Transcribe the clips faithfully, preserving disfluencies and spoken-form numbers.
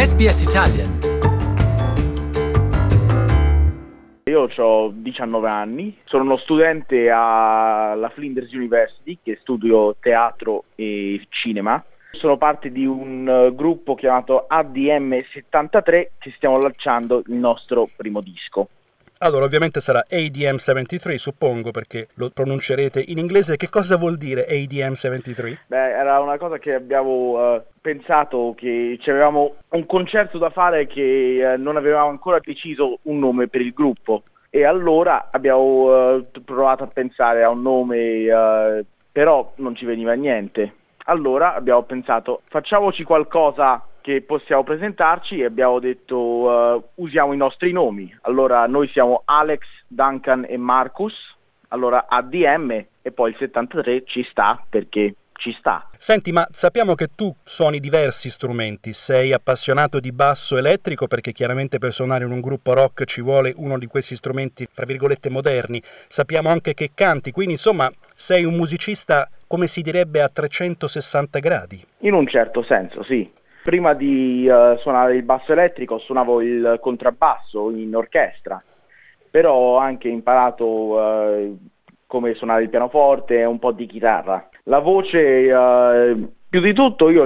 S B S Italian. Io ho diciannove anni, sono uno studente alla Flinders University che studio teatro e cinema. Sono parte di un gruppo chiamato A D M settantatré che stiamo lanciando il nostro primo disco. Allora, ovviamente sarà A D M settantatré, suppongo, perché lo pronuncerete in inglese. Che cosa vuol dire A D M settantatré? Beh, era una cosa che abbiamo uh, pensato, che avevamo un concerto da fare che uh, non avevamo ancora deciso un nome per il gruppo. E allora abbiamo uh, provato a pensare a un nome, uh, però non ci veniva niente. Allora abbiamo pensato, facciamoci qualcosa che possiamo presentarci, e abbiamo detto uh, usiamo i nostri nomi. Allora noi siamo Alex, Duncan e Marcus, allora A D M, e poi il settantatré ci sta perché ci sta. Senti, ma sappiamo che tu suoni diversi strumenti, sei appassionato di basso elettrico perché chiaramente per suonare in un gruppo rock ci vuole uno di questi strumenti, fra virgolette, moderni. Sappiamo anche che canti, quindi insomma sei un musicista, come si direbbe, a trecentosessanta gradi. In un certo senso, sì. Prima di uh, suonare il basso elettrico suonavo il contrabbasso in orchestra, però ho anche imparato uh, come suonare il pianoforte e un po' di chitarra. La voce, uh, più di tutto io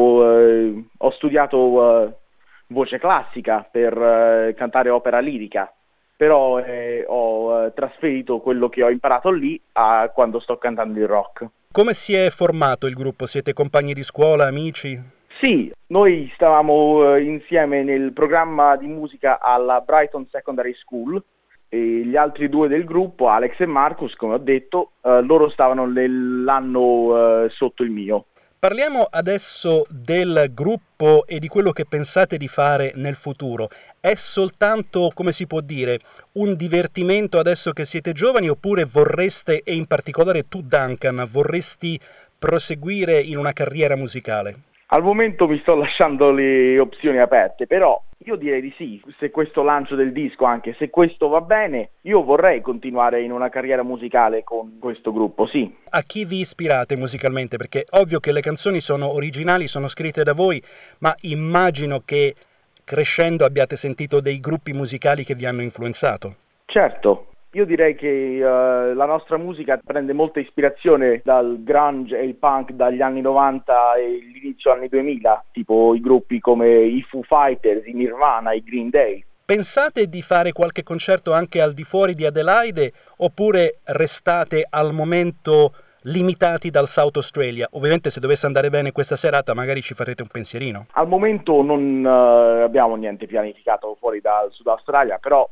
uh, ho studiato uh, voce classica per uh, cantare opera lirica, però eh, ho uh, trasferito quello che ho imparato lì a quando sto cantando il rock. Come si è formato il gruppo? Siete compagni di scuola, amici? Sì, noi stavamo uh, insieme nel programma di musica alla Brighton Secondary School, e gli altri due del gruppo, Alex e Marcus, come ho detto, uh, loro stavano nell'anno uh, sotto il mio. Parliamo adesso del gruppo e di quello che pensate di fare nel futuro. È soltanto, come si può dire, un divertimento adesso che siete giovani, oppure vorreste, e in particolare tu Duncan, vorresti proseguire in una carriera musicale? Al momento mi sto lasciando le opzioni aperte, però io direi di sì. Se questo lancio del disco, anche se questo va bene, io vorrei continuare in una carriera musicale con questo gruppo, sì. A chi vi ispirate musicalmente? Perché è ovvio che le canzoni sono originali, sono scritte da voi, ma immagino che crescendo abbiate sentito dei gruppi musicali che vi hanno influenzato. Certo. Io direi che uh, la nostra musica prende molta ispirazione dal grunge e il punk dagli anni novanta e l'inizio anni duemila, tipo i gruppi come i Foo Fighters, i Nirvana, i Green Day. Pensate di fare qualche concerto anche al di fuori di Adelaide, oppure restate al momento limitati dal South Australia? Ovviamente se dovesse andare bene questa serata magari ci farete un pensierino. Al momento non uh, abbiamo niente pianificato fuori dal Sud Australia, però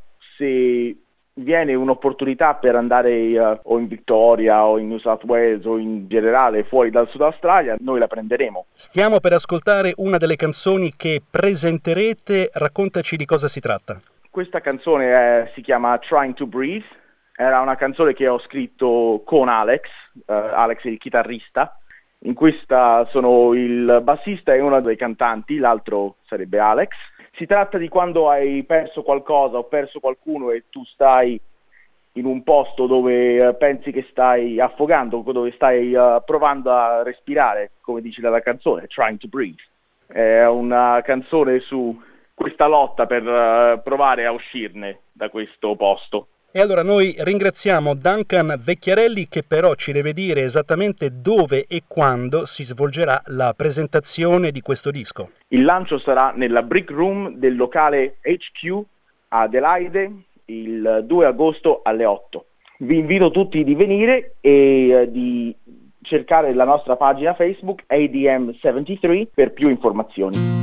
se viene un'opportunità per andare uh, o in Victoria o in New South Wales o in generale fuori dal Sud Australia, noi la prenderemo. Stiamo per ascoltare una delle canzoni che presenterete, raccontaci di cosa si tratta. Questa canzone è, si chiama Trying to Breathe, era una canzone che ho scritto con Alex, uh, Alex è il chitarrista. In questa sono il bassista e uno dei cantanti, l'altro sarebbe Alex. Si tratta di quando hai perso qualcosa o perso qualcuno e tu stai in un posto dove uh, pensi che stai affogando, dove stai uh, provando a respirare, come dice dalla canzone, Trying to Breathe. È una canzone su questa lotta per uh, provare a uscirne da questo posto. E allora noi ringraziamo Duncan Vecchiarelli, che però ci deve dire esattamente dove e quando si svolgerà la presentazione di questo disco. Il lancio sarà nella Brick Room del locale H Q a Adelaide il due agosto alle otto. Vi invito tutti di venire e eh, di cercare la nostra pagina Facebook A D M settantatré per più informazioni.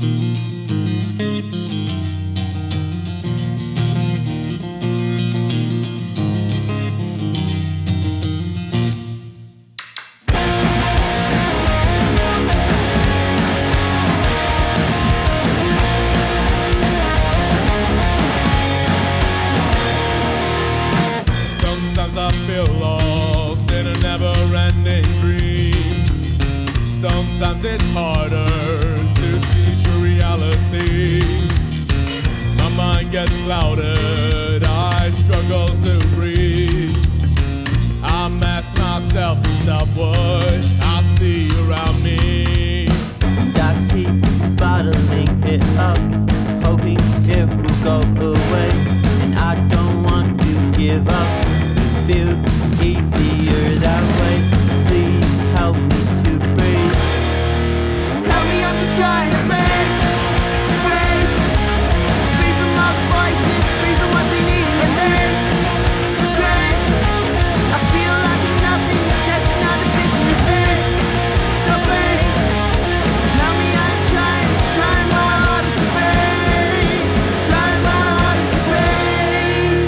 I feel lost in a never-ending dream. Sometimes it's harder to see through reality. My mind gets clouded, I struggle to breathe. I ask myself to stop what I see around me. I keep bottling it up, hoping it will go away. And I don't want to give up, it feels easier that way. Please help me to breathe. Help me, I'm just trying to breathe, breathe. Free from all the voices, free from what's been eating at me. To scratch, I feel like I'm nothing, just another fish in the sea. So please, help me, I'm trying, trying my hardest to breathe, trying my hardest to breathe.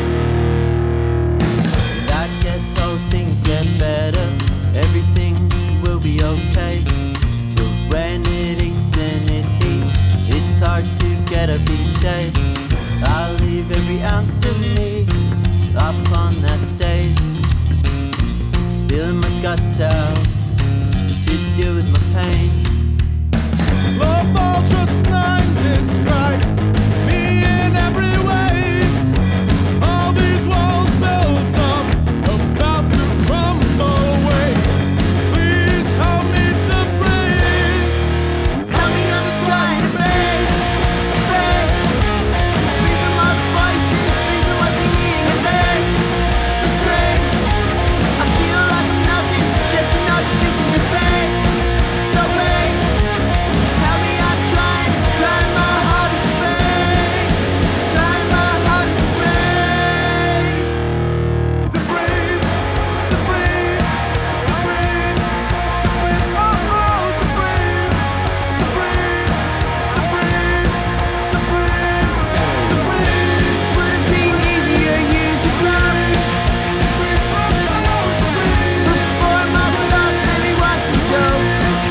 And I get told things get better, everything will be okay. But when it eats and it eats, it's hard to get up each day. I leave every ounce of me up on that stage, spilling my guts out to deal with my pain. Love Ultras nine describes me in every way. All these walls built up, about to crumble away. Please help me to breathe. Help me, I'm just trying to breathe, breathe. Free from all the voices, free from what's been eating at me. The screams, I feel like I'm nothing, just another fish in the sea. So please, help me, I'm trying, trying my hardest to breathe, trying my hardest to breathe. To breathe, to breathe, to breathe, to breathe, oh, oh, to breathe, to breathe, to breathe, to breathe, to breathe. Would have been easier years ago, To breathe, oh, oh, to breathe, before my thoughts made me want to choke.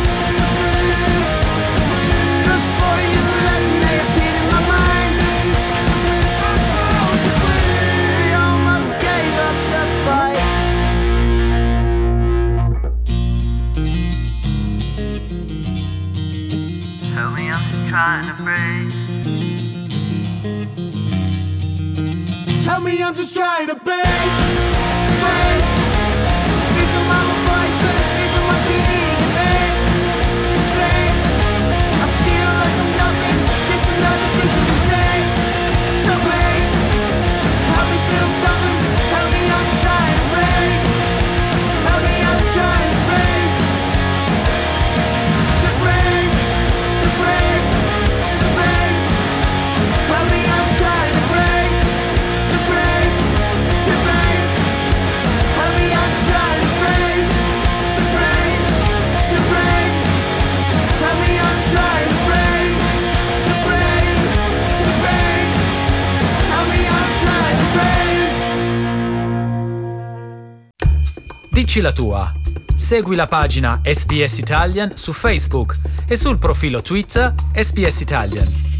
Before you left and they appeared in my mind, I almost gave up the fight. Help me, I'm just trying to breathe. help me, I'm just trying to breathe, Breathe. Free from all the voices, free from what's been eating at me. The screams, I feel like I'm nothing, just another fish in the sea. So please, help me feel something. Help me, I'm trying to breathe. Help me, I'm trying to breathe. To breathe, to breathe, to breathe. Help me, I'm trying to breathe. To breathe, to breathe. Help me, I'm trying to breathe. To breathe, to breathe. Help me, I'm trying to breathe. To breathe, to breathe. Help me, I'm trying to breathe. Dici la tua. Segui la pagina S B S Italian su Facebook e sul profilo Twitter S B S Italian.